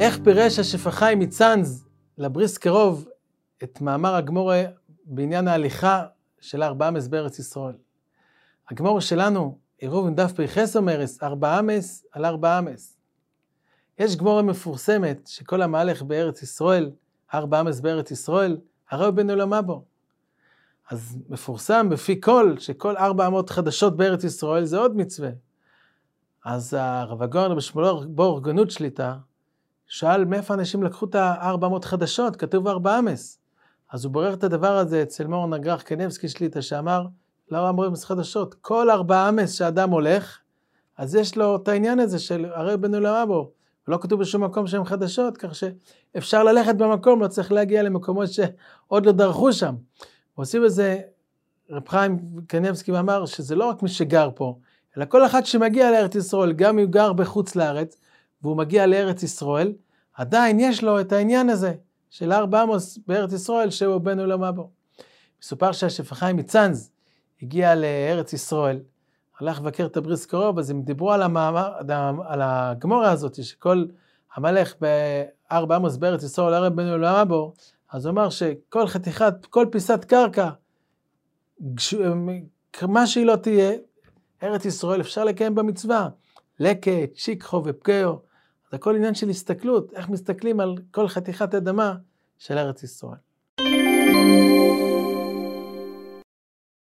איך פירש השפחיים מצאנז לבריס קרוב את מאמר הגמורה בעניין ההליכה של 4 אמס בארץ ישראל? הגמורה שלנו, עירוב עם דף פייחס אומרס, 4 אמס על 4 אמס. יש גמורה מפורסמת שכל המהלך בארץ ישראל, 4 אמס בארץ ישראל, הרי בן עולמה בו. אז מפורסם בפי כל, שכל 400 חדשות בארץ ישראל זה עוד מצווה. אז הרב הגאון בשמואל בור גנות שליטה, שאל מאיפה אנשים לקחו את 400 חדשות, כתוב 4 אמס. אז הוא בורר את הדבר הזה אצל מור נגרח קנבסקי שליטה, שאמר, לא 400 אמס חדשות, כל 4 אמס שאדם הולך, אז יש לו את העניין הזה של הרי בן עולמה בו, ולא כתוב בשום מקום שהם חדשות, כך שאפשר ללכת במקום, לא צריך להגיע למקומות שעוד לא דרכו שם. ועושים בזה, רב חיים קנבסקי אמר שזה לא רק מי שגר פה, אלא כל אחד שמגיע לארץ ישראל, גם אם הוא גר בחוץ לארץ, והוא מגיע לארץ ישראל, עדיין יש לו את העניין הזה, של 4 אמס בארץ ישראל, שהוא בן עולמה בו. מסופר שהשפחיים מצאנז הגיע לארץ ישראל, הלך לבקר את הבריס קרוב, אז הם דיברו על הגמורה הזאת, שכל המלך ב4 אמס בארץ ישראל, הרי בן עולמה בו, אז הוא אמר שכל חתיכת, כל פיסת קרקע, מה שהיא לא תהיה, ארץ ישראל אפשר לקיים במצווה, לקט, שיקחו ופקאו, זה הכל עניין של הסתכלות, איך מסתכלים על כל חתיכת אדמה של ארץ ישראל.